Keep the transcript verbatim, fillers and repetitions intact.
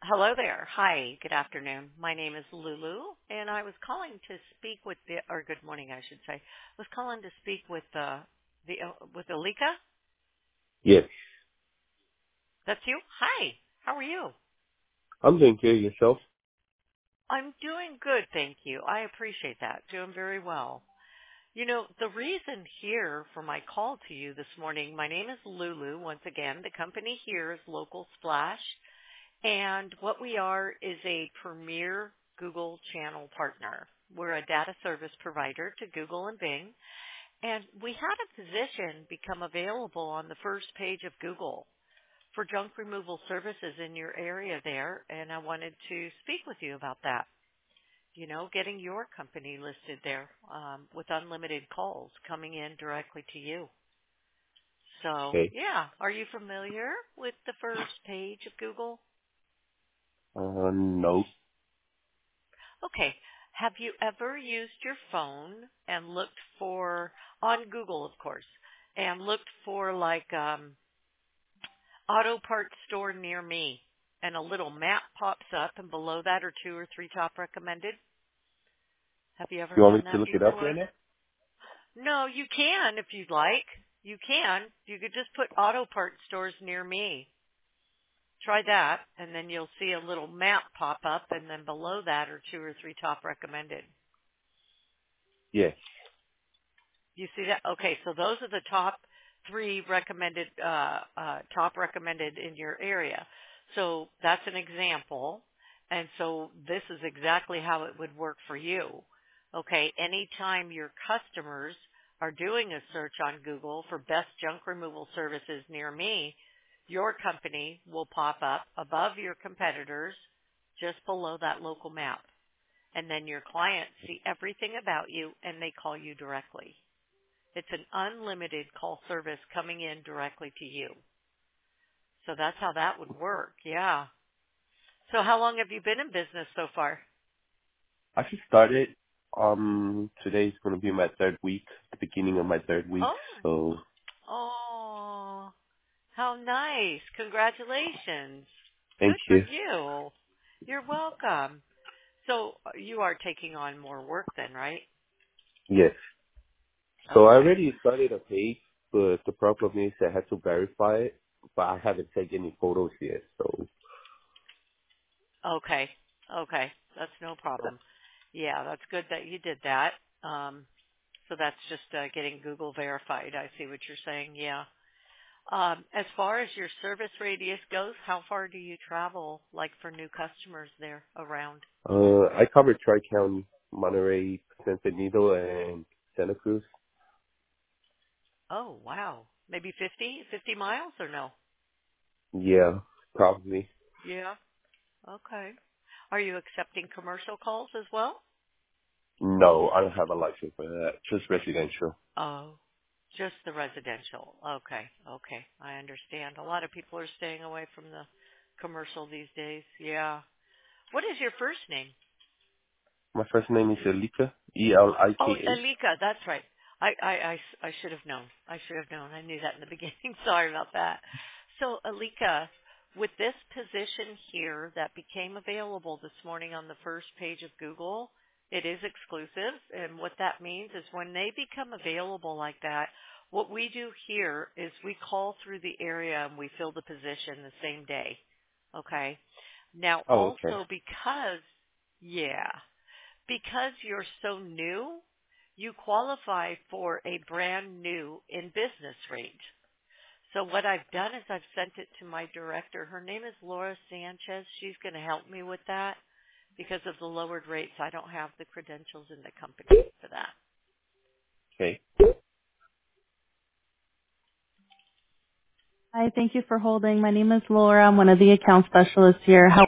Hello there. Hi, good afternoon. My name is Lulu, and I was calling to speak with the, or good morning, I should say. I was calling to speak with uh, the uh, with Alika. Yes. That's you. Hi. How are you? I'm doing good. Yourself? I'm doing good, thank you. I appreciate that. Doing very well. You know, the reason here for my call to you this morning, my name is Lulu. Once again, the company here is Local Splash. And what we are is a premier Google channel partner. We're a data service provider to Google and Bing. And we had a position become available on the first page of Google for junk removal services in your area there. And I wanted to speak with you about that. You know, getting your company listed there um, with unlimited calls coming in directly to you. So, Okay. yeah, are you familiar with the first page of Google? Uh, no. Okay. Have you ever used your phone and looked for, on Google of course, and looked for like um, auto parts store near me and a little map pops up and below that are two or three top recommended? Have you ever You want me done to that look it up right before? now? No, you can if you'd like. You can. You could just put auto parts stores near me. Try that and then you'll see a little map pop up and then below that are two or three top recommended. Yes. You see that? Okay, so those are the top three recommended, uh, uh, top recommended in your area. So that's an example. And so this is exactly how it would work for you. Okay, anytime your customers are doing a search on Google for best junk removal services near me, your company will pop up above your competitors just below that local map. And then your clients see everything about you and they call you directly. It's an unlimited call service coming in directly to you. So that's how that would work. Yeah. So how long have you been in business so far? I just started. Um, today's going to be my third week, the beginning of my third week. Oh. So, Oh, how nice. Congratulations. thank Good for you. you. You're welcome. So uh, you are taking on more work then, right? Yes. So I Okay. already started a page, but the problem is I had to verify it, but I haven't taken any photos yet. So, Okay. Okay. That's no problem. Yeah, that's good that you did that. Um, so that's just uh, getting Google verified. I see what you're saying. Yeah. Um, as far as your service radius goes, how far do you travel, like for new customers there around? uh, I covered Tri-County, Monterey, San Benito, and Santa Cruz. Oh, wow. Maybe fifty, fifty miles or no? Yeah, probably. Yeah. Okay. Are you accepting commercial calls as well? No, I don't have a license for that. Just residential. Oh, just the residential. Okay. Okay. I understand. A lot of people are staying away from the commercial these days. Yeah. What is your first name? My first name is Elika, E L I K Oh, A. Alika, that's right. I, I, I, I should have known. I should have known. I knew that in the beginning. Sorry about that. So, Alika, with this position here that became available this morning on the first page of Google, it is exclusive. And what that means is when they become available like that, what we do here is we call through the area and we fill the position the same day. Okay? Now, Oh, okay. also because, yeah. Because you're so new, you qualify for a brand new in business rate. So what I've done is I've sent it to my director. Her name is Laura Sanchez. She's going to help me with that because of the lowered rates. I don't have the credentials in the company for that. Okay. Hi, thank you for holding. My name is Laura. I'm one of the account specialists here. How